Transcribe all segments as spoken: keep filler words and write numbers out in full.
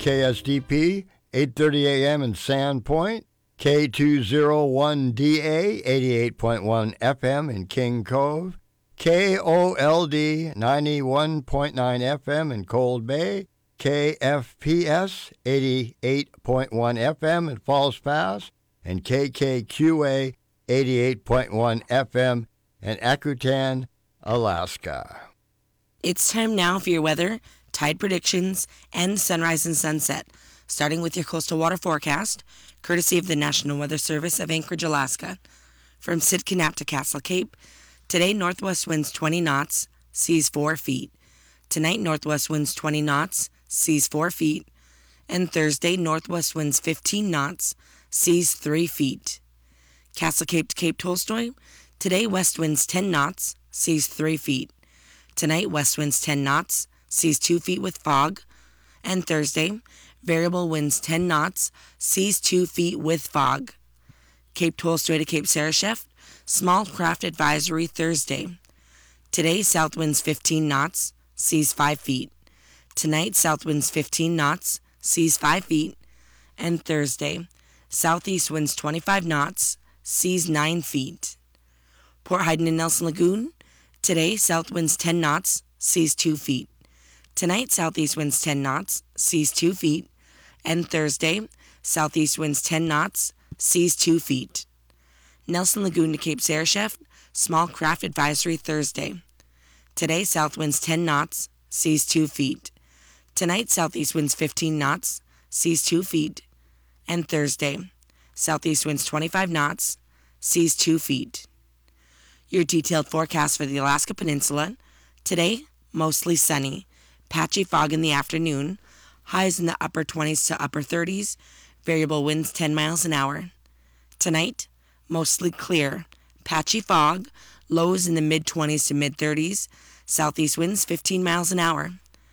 K S D P, eight thirty a.m. in Sandpoint, K two oh one D A, eighty-eight point one F M in King Cove, K O L D, ninety-one point nine F M in Cold Bay, K F P S, eighty-eight point one F M in Falls Pass, and K K Q A, eighty-eight point one F M in Akutan, Alaska. It's time now for your weather, tide predictions, and sunrise and sunset, starting with your coastal water forecast, courtesy of the National Weather Service of Anchorage, Alaska. From Sitka to Castle Cape, today northwest winds twenty knots, seas four feet. Tonight northwest winds twenty knots, seas four feet. And Thursday northwest winds fifteen knots, seas three feet. Castle Cape to Cape Tolstoy, today west winds ten knots, seas three feet. Tonight west winds ten knots, seas two feet with fog. And Thursday, variable winds ten knots, seas two feet with fog. Cape Tolstoy to Cape Sarashef, small craft advisory Thursday. Today, south winds fifteen knots, seas five feet. Tonight, south winds fifteen knots, seas five feet. And Thursday, southeast winds twenty-five knots, seas nine feet. Port Heiden and Nelson Lagoon, today, south winds ten knots, seas two feet. Tonight, southeast winds ten knots, seas two feet. And Thursday, southeast winds ten knots, seas two feet. Nelson Lagoon to Cape Sarashef, small craft advisory Thursday. Today, south winds ten knots, seas two feet. Tonight, southeast winds fifteen knots, seas two feet. And Thursday, southeast winds twenty-five knots, seas two feet. Your detailed forecast for the Alaska Peninsula. Today, mostly sunny. Patchy fog in the afternoon. Highs in the upper twenties to upper thirties. Variable winds ten miles an hour. Tonight, mostly clear. Patchy fog. Lows in the mid-twenties to mid-thirties. Southeast winds fifteen miles an hour.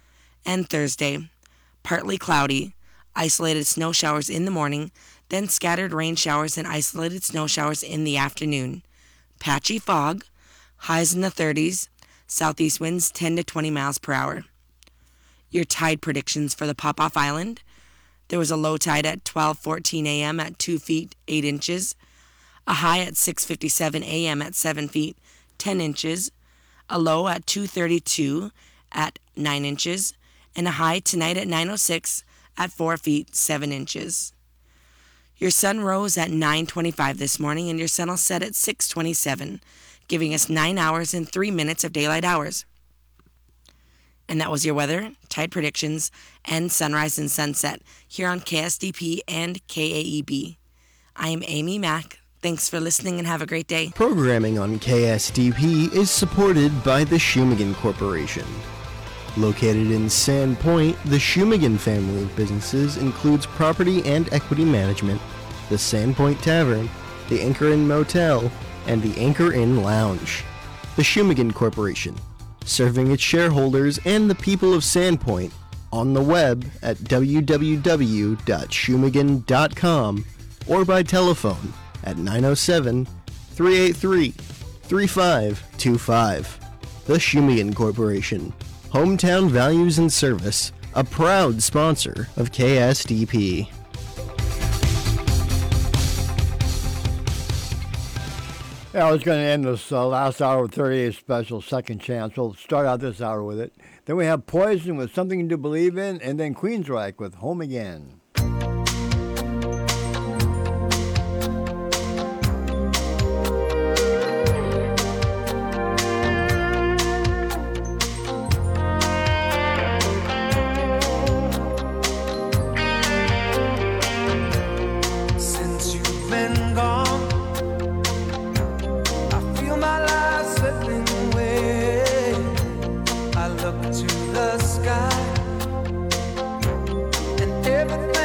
And Thursday, partly cloudy. Isolated snow showers in the morning. Then scattered rain showers and isolated snow showers in the afternoon. Patchy fog. Highs in the thirties. Southeast winds ten to twenty miles per hour. Your tide predictions for the Pop-Off Island. There was a low tide at twelve fourteen a.m. at two feet, eight inches. A high at six fifty-seven a.m. at seven feet, ten inches. A low at two thirty-two at nine inches. And a high tonight at nine oh six at four feet, seven inches. Your sun rose at nine twenty-five this morning, and your sun will set at six twenty-seven, giving us nine hours and three minutes of daylight hours. And that was your weather, tide predictions, and sunrise and sunset here on K S D P and K A E B. I am Amy Mack. Thanks for listening and have a great day. Programming on K S D P is supported by the Shumagan Corporation. Located in Sandpoint, the Shumagan family of businesses includes property and equity management, the Sandpoint Tavern, the Anchor Inn Motel, and the Anchor Inn Lounge. The Shumagan Corporation, serving its shareholders and the people of Sandpoint on the web at w w w dot shumagan dot com or by telephone at nine oh seven, three eight three, three five two five. The Shumagan Corporation, hometown values and service, a proud sponsor of K S D P. Yeah, I was going to end this uh, last hour with thirty-eight special Second Chance. We'll start out this hour with it. Then we have Poison with Something to Believe In, and then Queensryche with Home Again. To the sky, and everything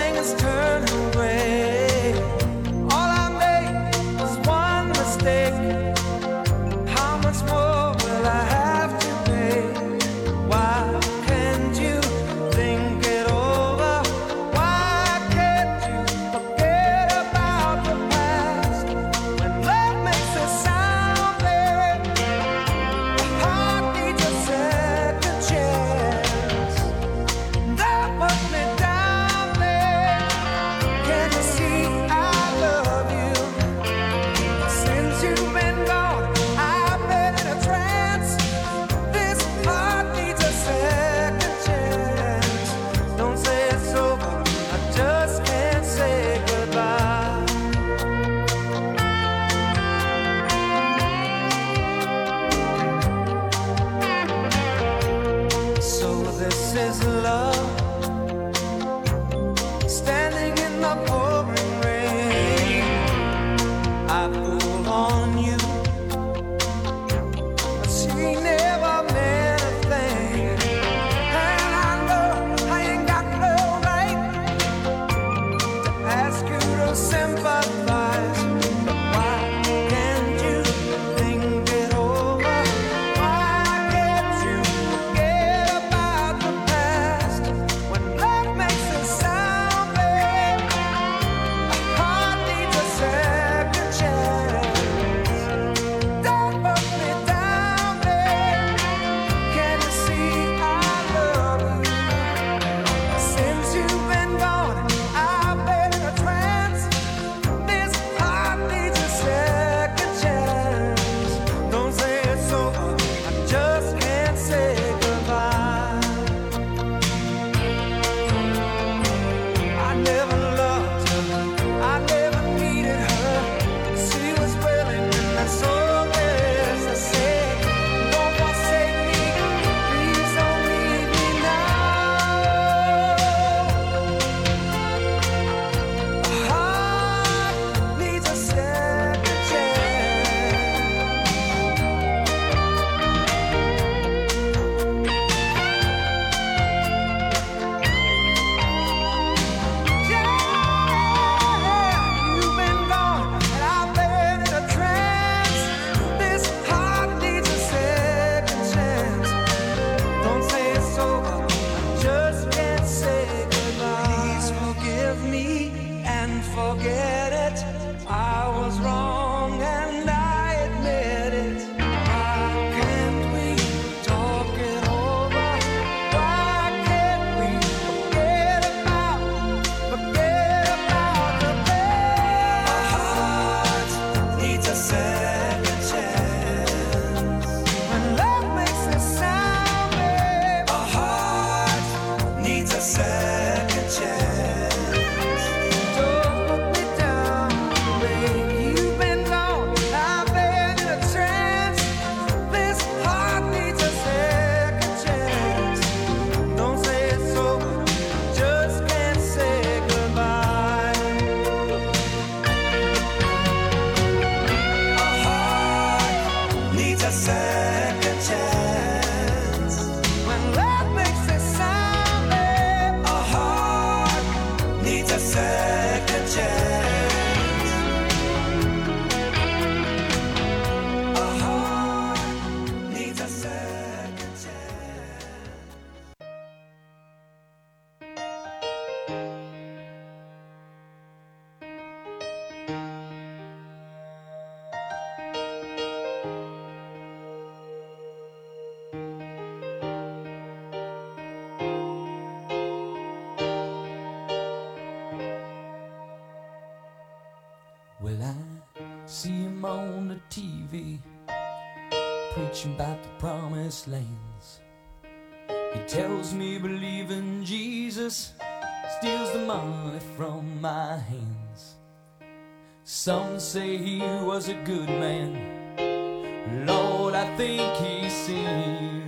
on the T V, preaching about the promised lands. He tells me believe in Jesus steals the money from my hands. Some say he was a good man, Lord, I think he sinned.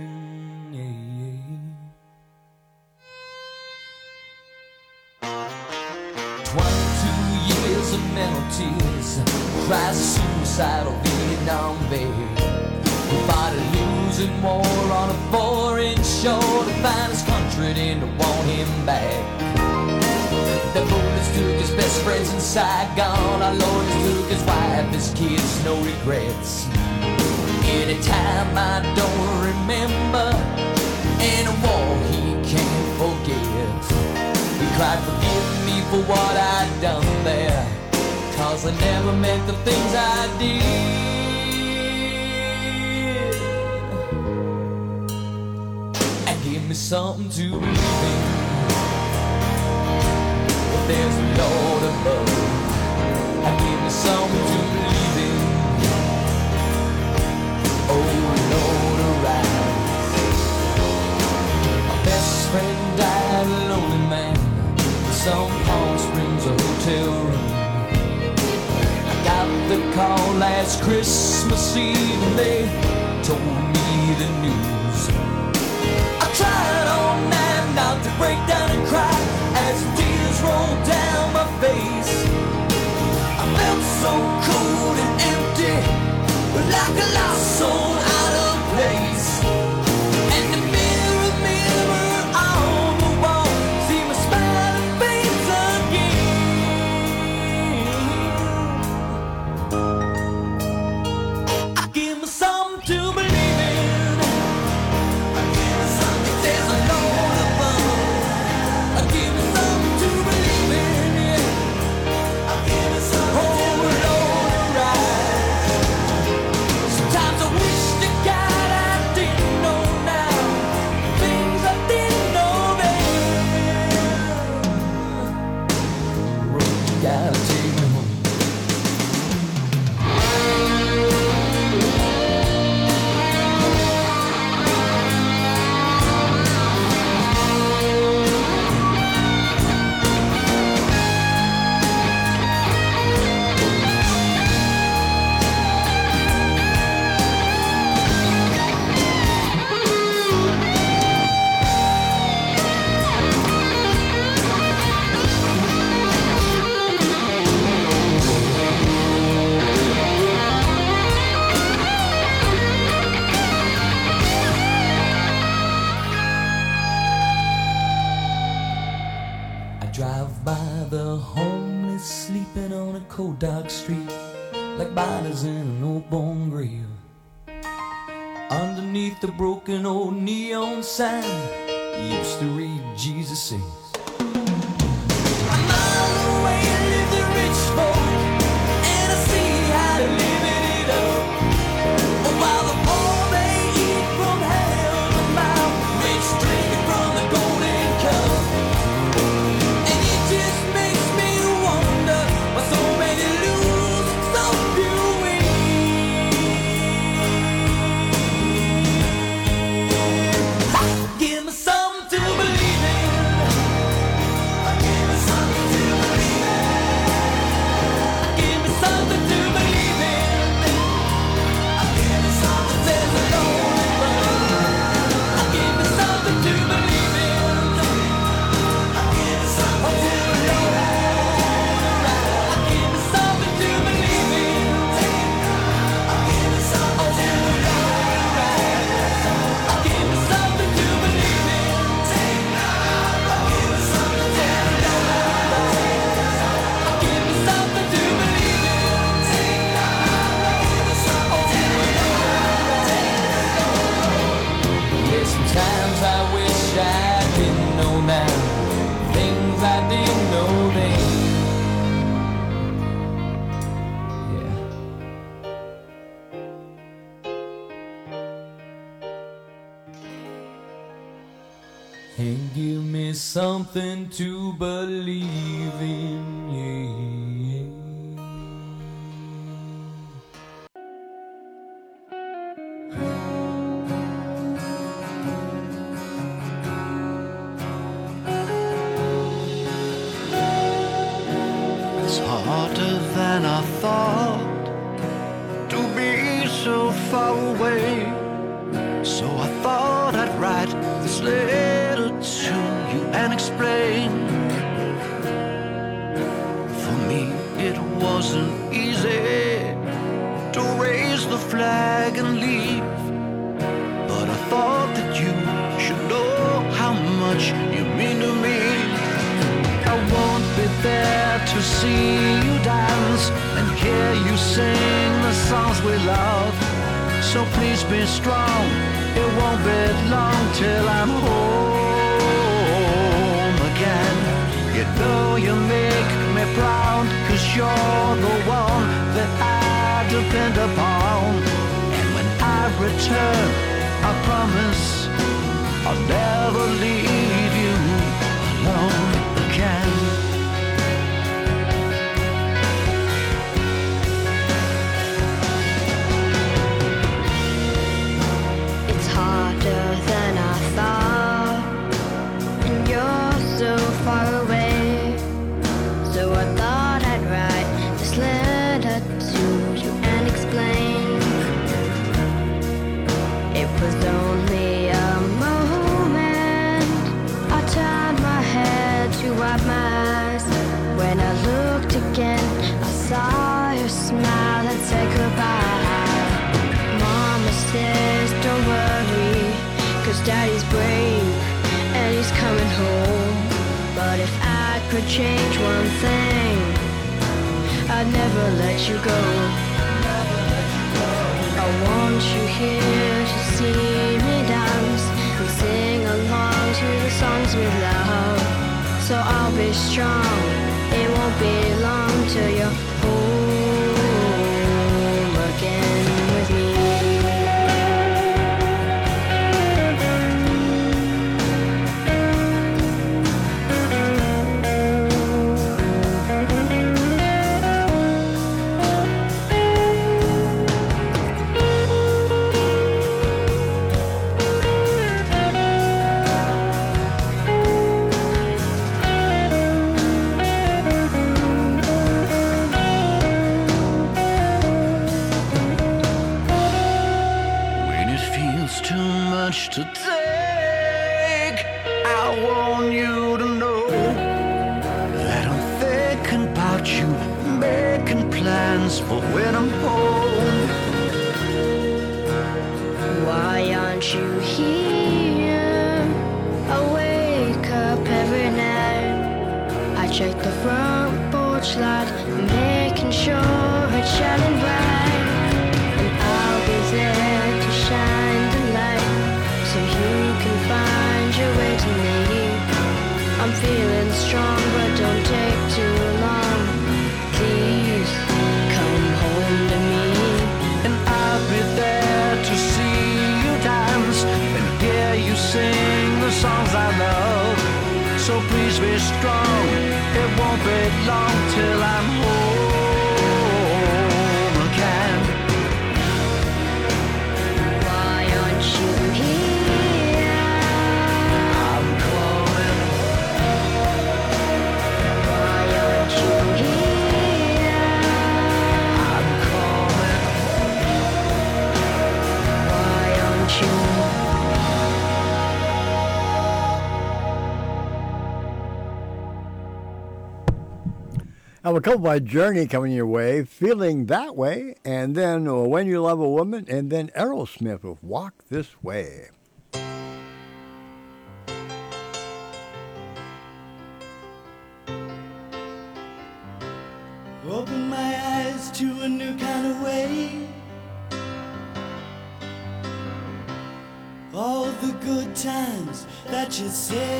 Twenty-two years of mental tears, cries of suicidal Vietnam vet. He fought a losing war on a foreign shore to find his country and to want him back. The bullets took his best friends in Saigon. Our lawyers took his wife, his kids, no regrets. Anytime I don't remember, in a war he can't forget. He cried, forgive me for what I'd done there, 'cause I never meant the things I did. And give me something to believe in. There's a Lord above, and give me something to believe in. Oh Lord, arise. My best friend died a lonely man in some Palm Springs hotel room. I got the call last Christmas Eve and they told me the news. I tried all night not to break down and cry as tears rolled down my face. I felt so cold and empty, like a lost soul out of place. And the mirror, mirror on the wall, see my smiling face again. I give me something to believe in. I give me something. There's a Lord above. I give me something to believe in, yeah. I give me something. Oh Lord, arise. Sometimes I wish to God I didn't know now things I didn't know then. Road, you gotta take me home. I drive by the homeless sleeping on a cold dark street, like bodies in an old bone grave. Underneath the broken old neon sign, used to read Jesus says, a mile away live the rich folk, and I see how they're living it up. While the poor they eat from hell to mouth, rich drinking from the golden cup. And it just makes me wonder why so many lose, so few win. Give me something to believe in. Give me something to believe in. Give me something to believe in. Give me something. There's a Lord above. Give me something to believe in. Give me something to believe in. Give me something to believe in. Give me something to believe in. Give me something to believe in. Give me something to Give me something to believe in. Yeah, sometimes I wish I didn't know now things I didn't know then. Yeah. And give me something to believe in, yeah. than I thought to be so far away. So I thought I'd write this letter to you and explain. For me it wasn't easy to raise the flag and leave, but I thought that you should know how much you mean to me. I won't be there to see you dance and hear you sing the songs we love. So please be strong, it won't be long till I'm home again. You know you make me proud, 'cause you're the one that I depend upon. And when I return, I promise I'll never leave you alone again. It's harder than I thought, and you're so far away. So I thought I'd write this letter to you and explain. It was only a moment. I turned my head to wipe my eyes. When I looked again, I saw your smile and said goodbye. Mama says don't worry, 'cause Daddy's brave and he's coming home. But if I could change one thing, I'd never let you go. I want you here to see me dance and sing along to the songs we love. So I'll be strong, it won't be long till you're home again with me. To take, I want you to know that I'm thinking about you, making plans for when I'm home. Why aren't you here? I wake up every night. I check the front porch light, making sure it's shining bright. And I'll be there to shine the light, so you can find your way to me. I'm feeling strong, but don't take too long. Please come home to me. And I'll be there to see you dance and hear you sing the songs I love. So please be strong, it won't be long till I'm home again. Why aren't you here? I'm coming. Why aren't you here? I'm coming. Why aren't you? Now, a couple by Journey coming your way, Feeling That Way, and then uh, When You Love a Woman, and then Aerosmith with Walk This Way. Open my eyes to a new kind of way. All the good times that you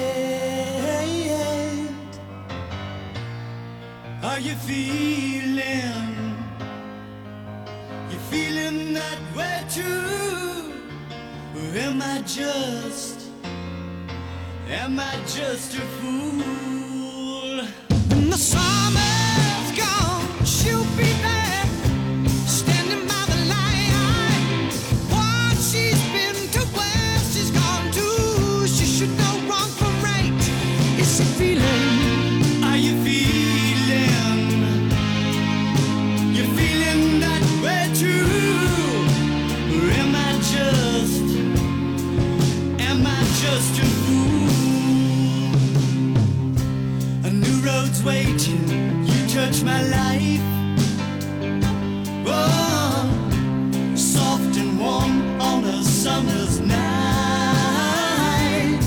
said. Are you feeling? You feeling that way too? Or am I just, am I just a fool? When the summer's gone, she'll be there, standing by the light. Once she's been to where she's gone to, she should know wrong from right. Is she feeling? Are you feeling? hands waiting, you touch my life. Oh, soft and warm on a summer's night.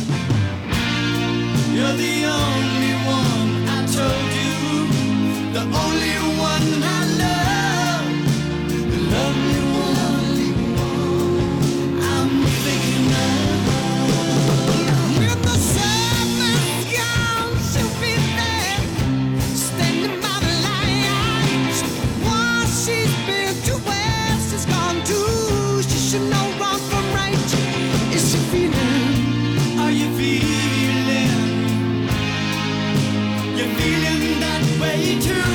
You're the only one I told you, the only one I love, the lovely one I'm thinking of. When the summer's gone, she'll be there, standing by the light. Once she's been to where she's gone to, she should know wrong from right. Is she feeling? Are you feeling? You're feeling that way too.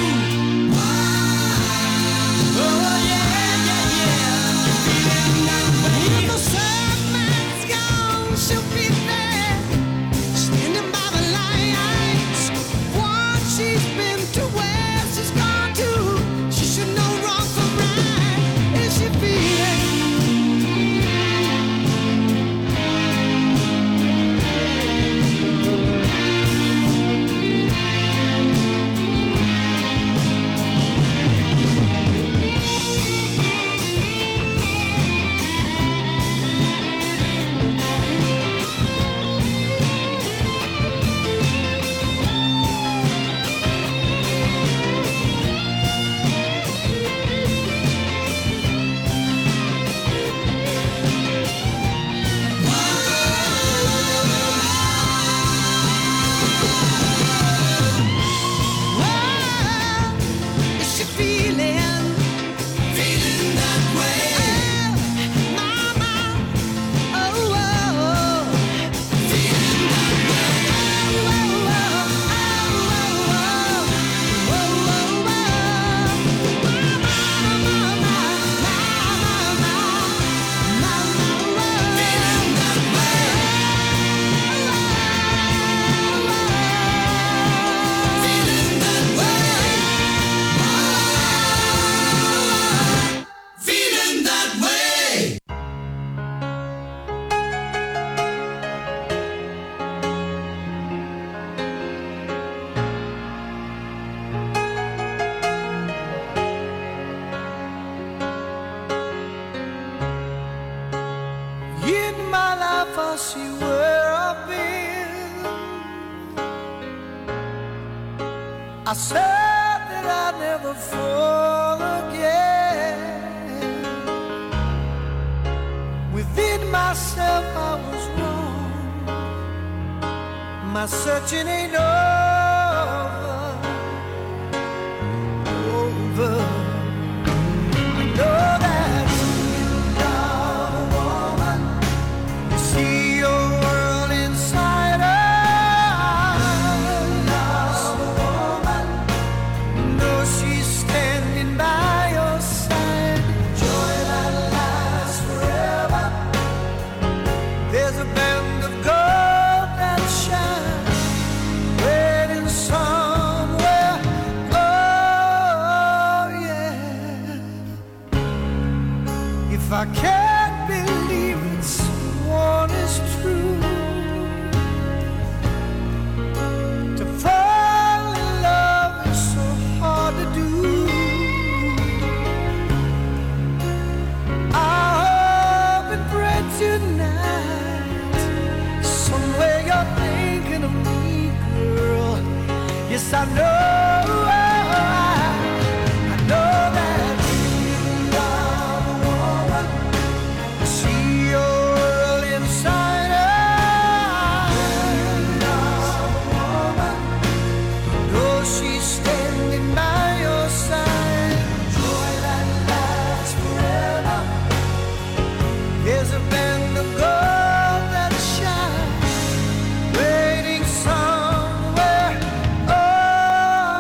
Oh yeah, yeah, yeah. You're feeling that way. When the summer's gone, she'll be there, standing by the lights. Once she's been to where she's gone to, she should know wrong from right. Is she feeling? Is she feeling? Feeling that way. Mama, oh, oh, oh. Feeling that way. Oh, oh, oh, oh, oh, oh, oh, Mama, feeling that way. Feeling that way. Feeling that way. In my life, I see where I've been. I said that I'd never fall again. Within myself, I was wrong. My searching ain't over. Over. I know that you're a woman. You see your world inside us. Woman, you know she's standing by your side. Joy that lasts forever. There's a band of gold that shines, waiting somewhere. Oh yeah. If I can't believe it, someone is true. To fall in love is so hard to do. I hope and pray tonight, somewhere you're thinking of me, girl. Yes, I know. I know that you're the woman. See your world inside us. Know she's standing by your side. Joy that lasts forever. There's a band of gold that shines, waiting somewhere. Oh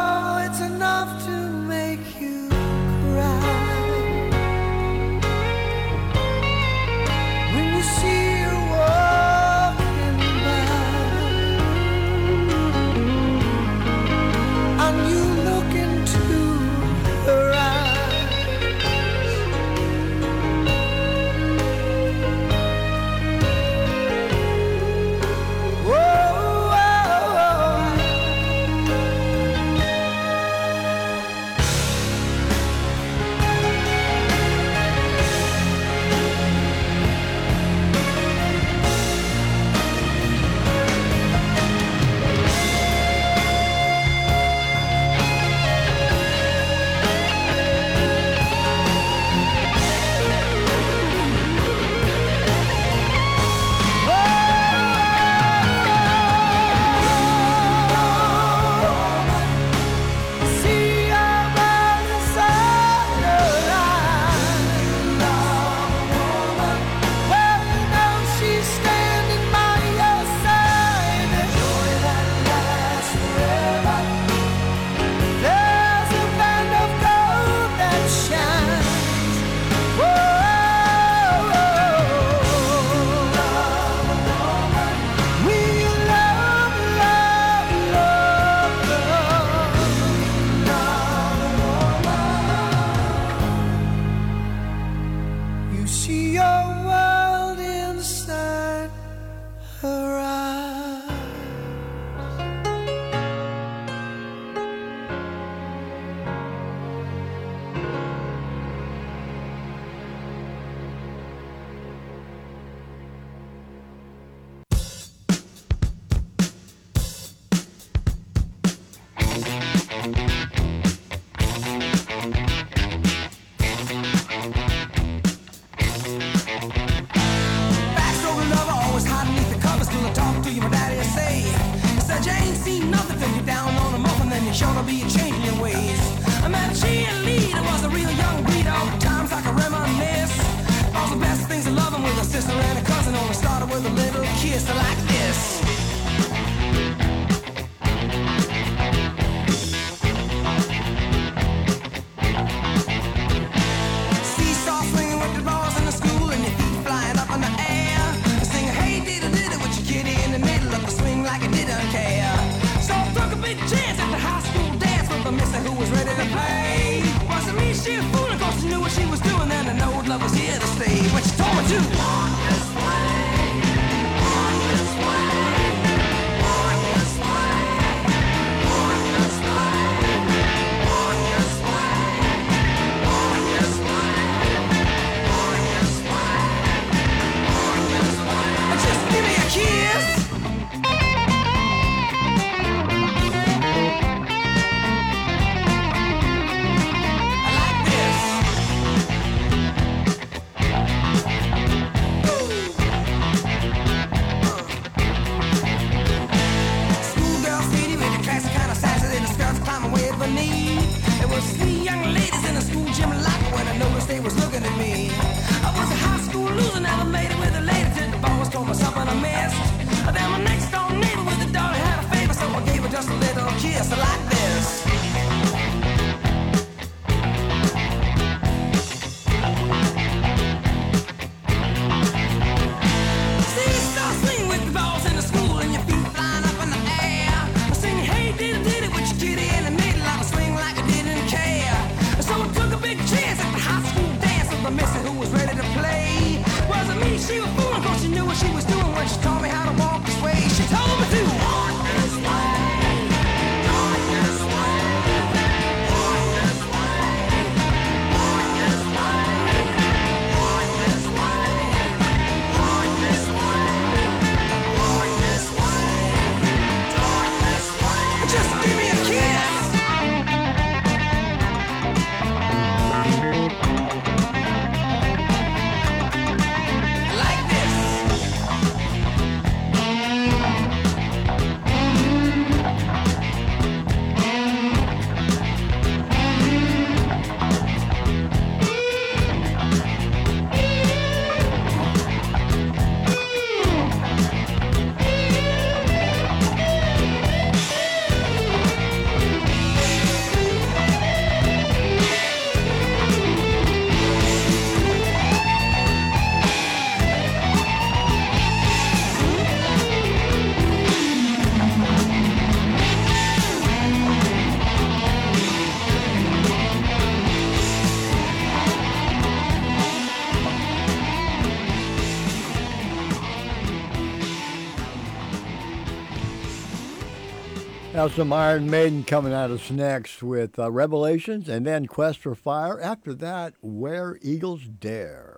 you sure to be changing your ways. I met a cheerleader, was a real young breed. All the times I can reminisce. All the best things of loving with a sister and a cousin. Only started with a little kiss like this. Seesaw swinging with the balls in the school and your feet flying up in the air. Singing, hey, diddle diddle with your kitty in the middle of the swing like you didn't care. So I took a big chance at the high school dance with a mister who was ready to play. Wasn't me, she was fooling, cause she knew what she was doing. Then I know love was here to stay. When she told me to walk this way, walk this way, walk this way, walk this way, walk this way, walk this way, walk this way, walk this way. Just give me a kiss. There was three young ladies in the school gym locker when I noticed they was looking at me. I was a high school loser, never made it with the ladies. Did the boss told me something I missed. Then my next door neighbor with the daughter had a favor, so I gave her just a little kiss like this. See, start swinging with the balls in the school and your feet flying up in the air. Singing, hey, diddle diddle with your kitty in the middle of a swing like I didn't care. So I took a big chance at the high school dance with a mister who was ready to play. Wasn't me, she was fooling, cause she knew what she was doing when she taught me how to walk this way. She told me to walk this way, walk this way, walk this way, walk this way, walk this way, walk this way, walk this way, walk this way. Just give me a kiss. Like this. Now some Iron Maiden coming at us next with uh, Revelations and then Quest for Fire. After that, Where Eagles Dare.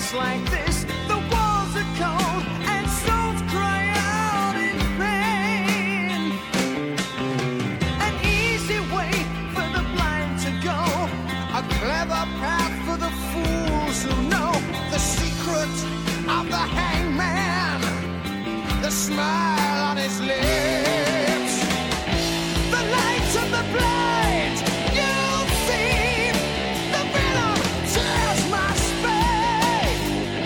nights like this, the walls are cold and souls cry out in pain. An easy way for the blind to go, a clever path for the fools who know the secret of the hangman, the smile on his lips, the light of the blind. You'll see the venom tears my space.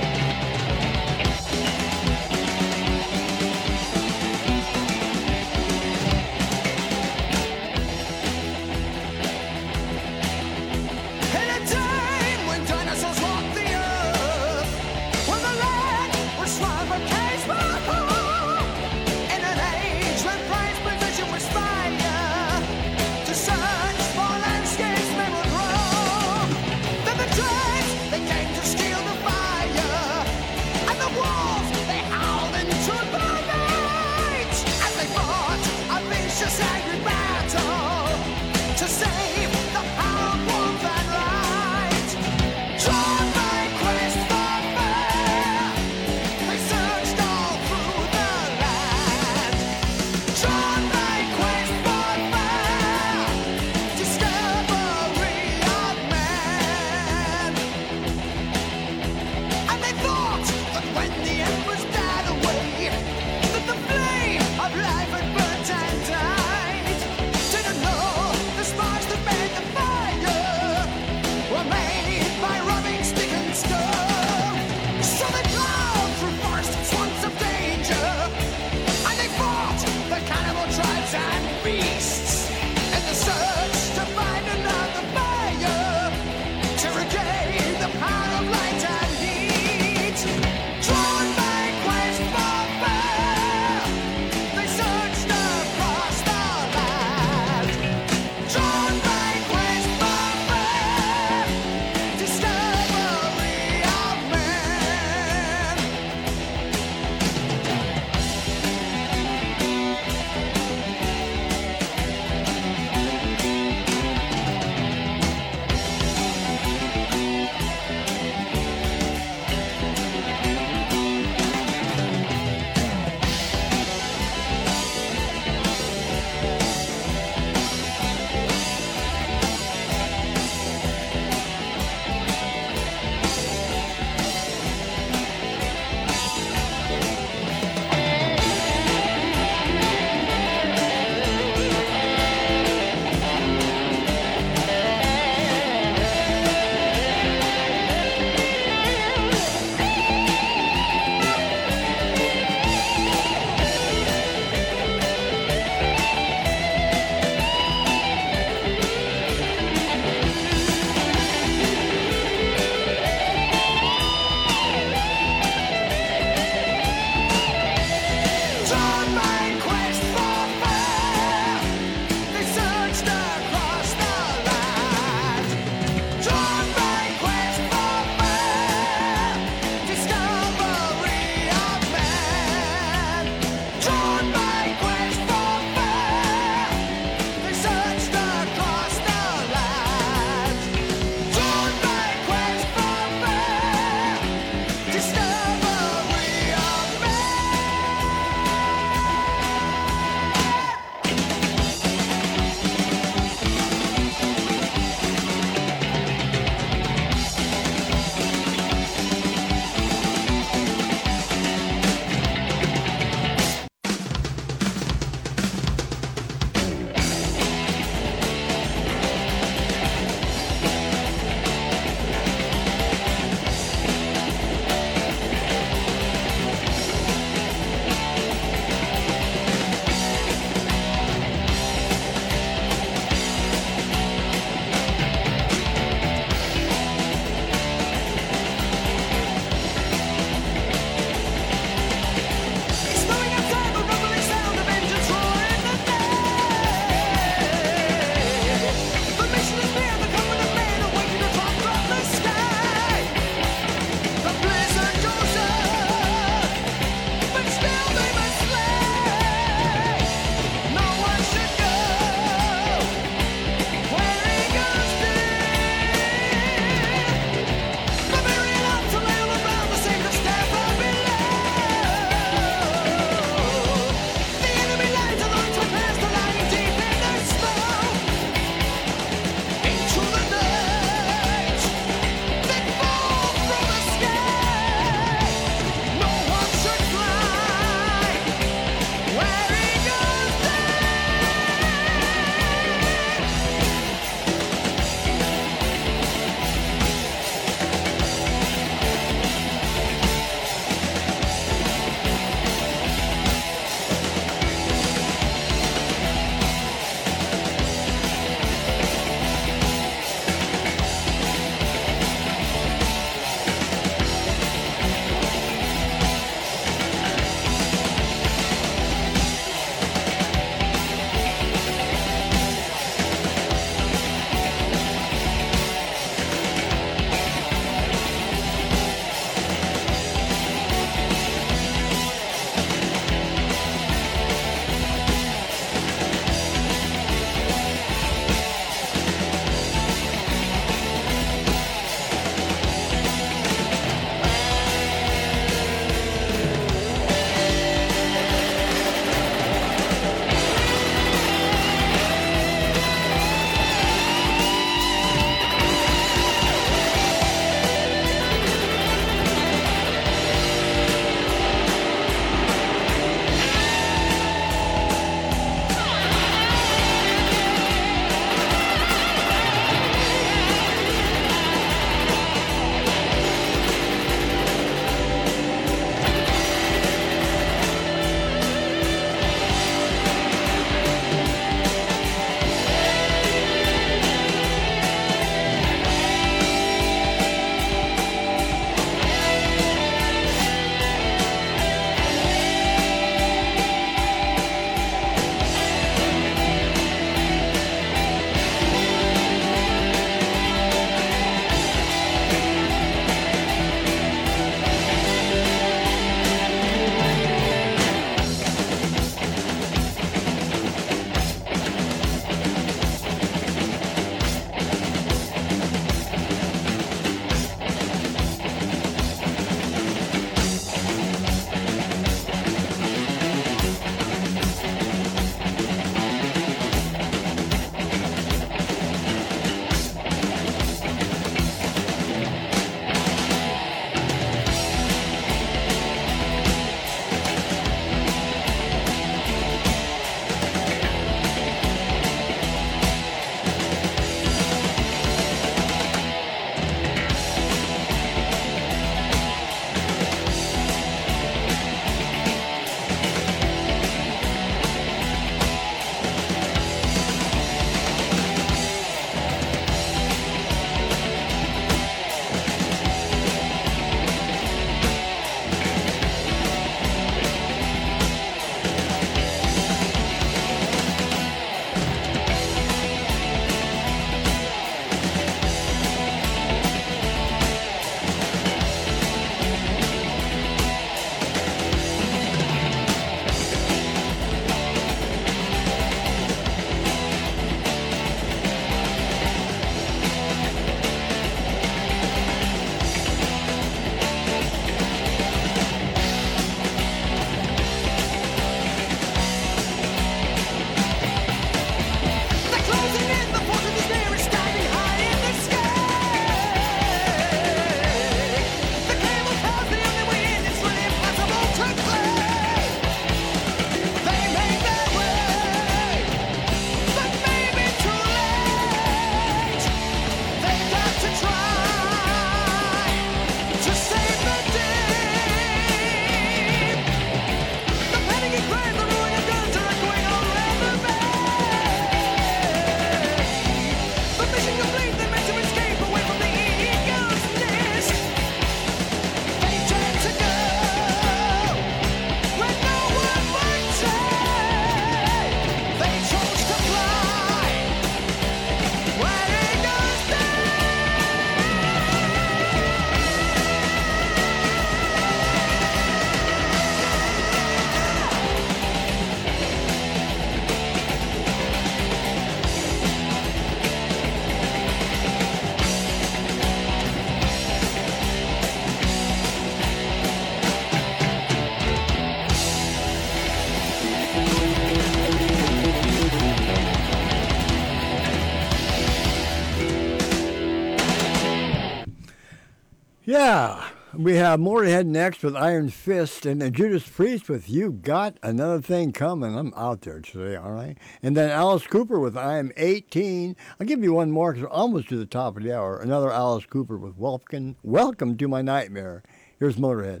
Yeah, we have Motorhead next with Iron Fist, and then Judas Priest with You Got Another Thing Coming. I'm out there today, all right? And then Alice Cooper with I Am eighteen. I'll give you one more because we're almost to the top of the hour. Another Alice Cooper with Welcome, Welcome to My Nightmare. Here's Motorhead.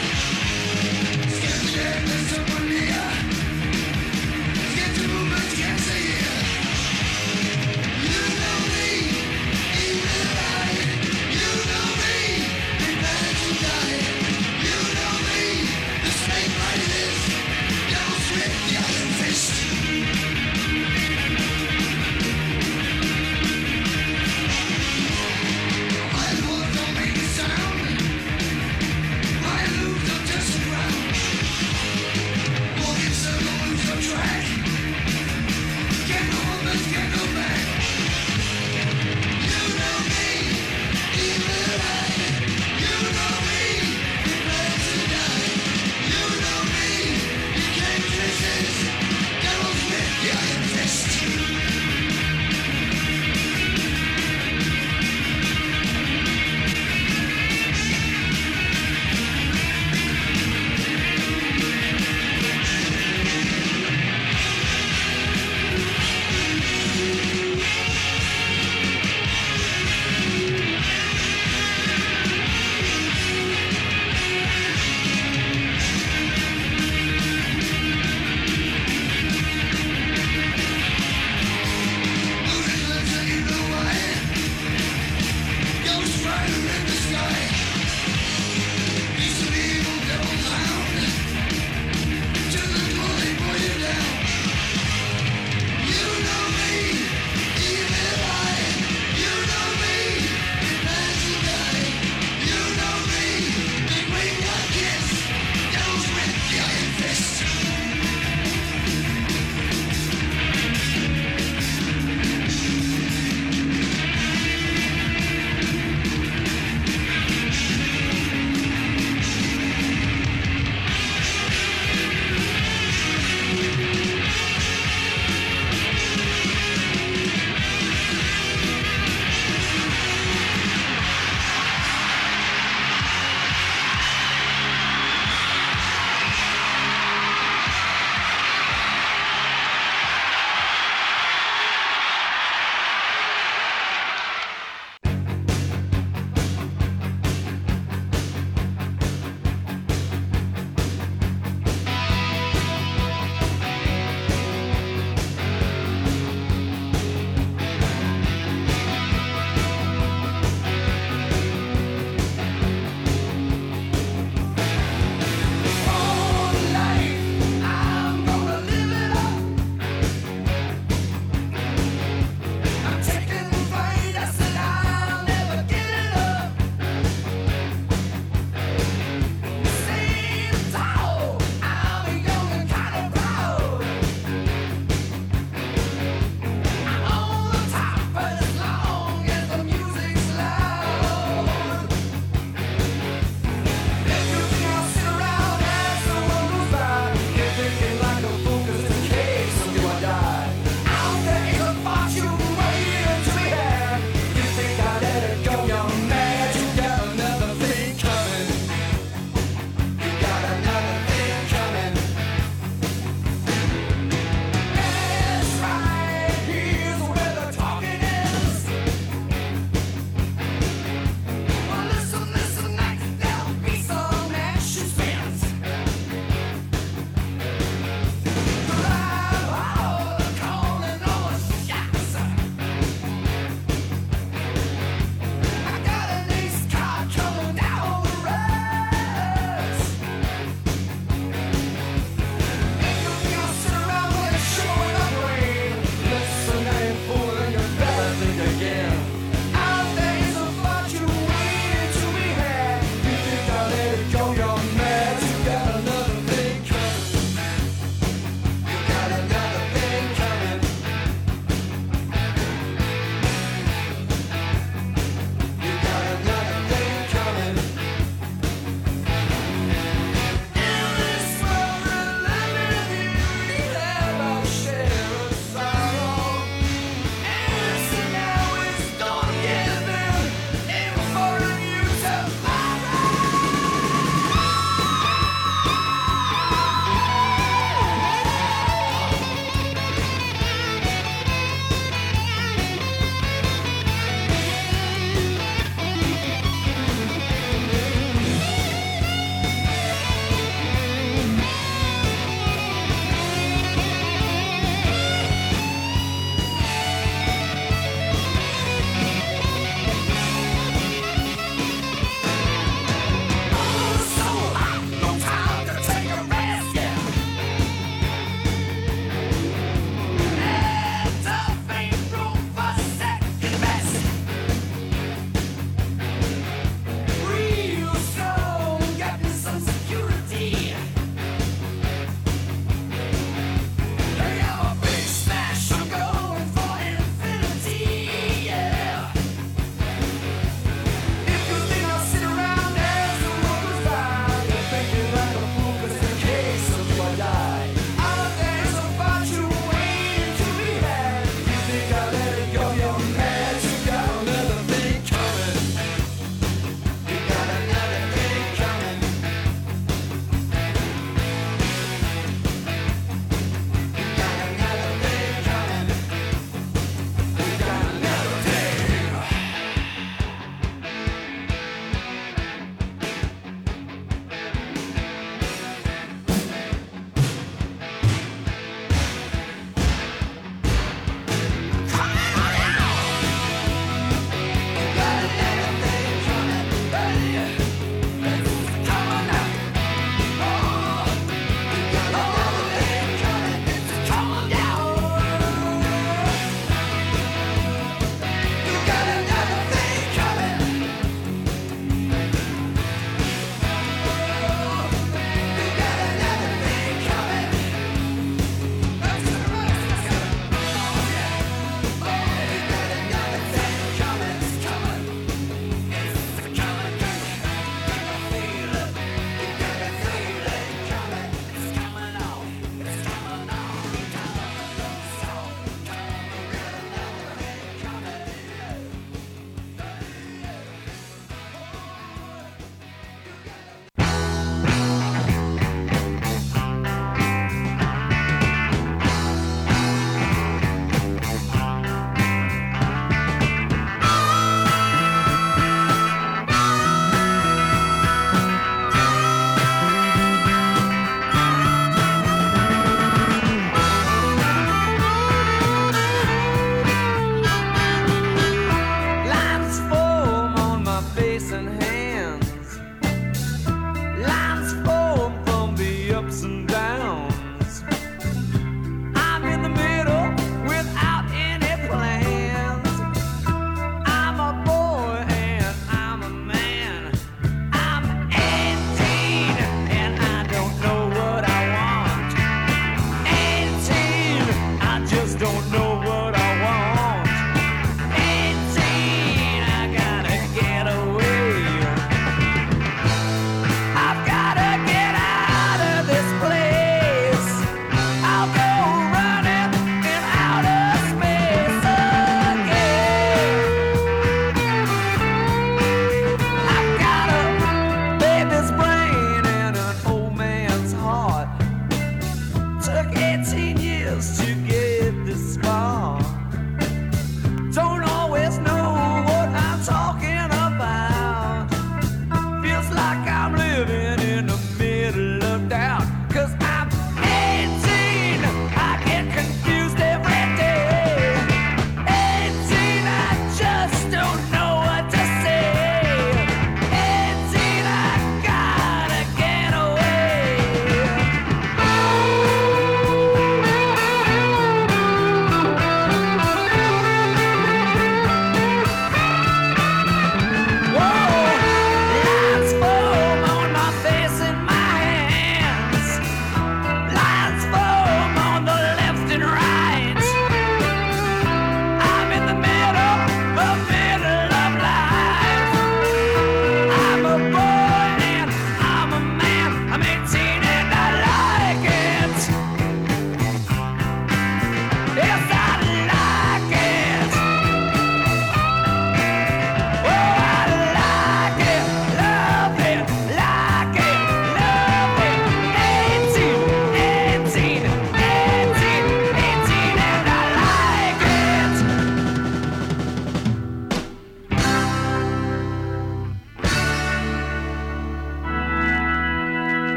Get to move,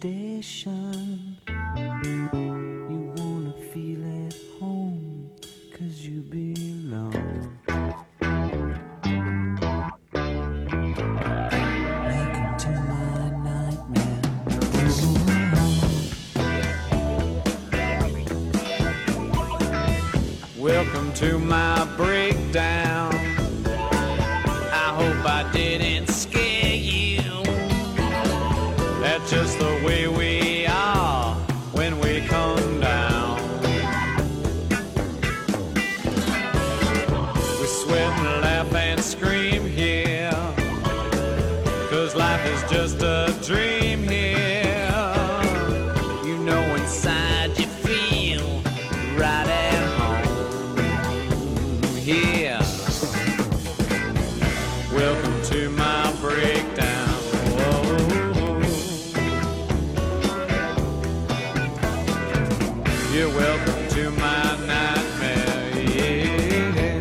station. You wanna feel at home, 'cause you belong. Welcome to my nightmare. Welcome to my breakdown. I hope I didn't scare you. That's just the way we are when we come down. We sweat and laugh and scream here, 'cause life is just a dream here. You know inside you feel right at home here. Welcome to my breakdown. Whoa. You're welcome to my nightmare, yeah.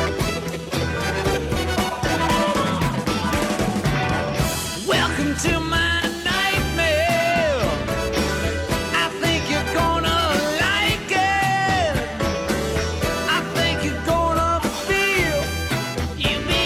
Welcome to my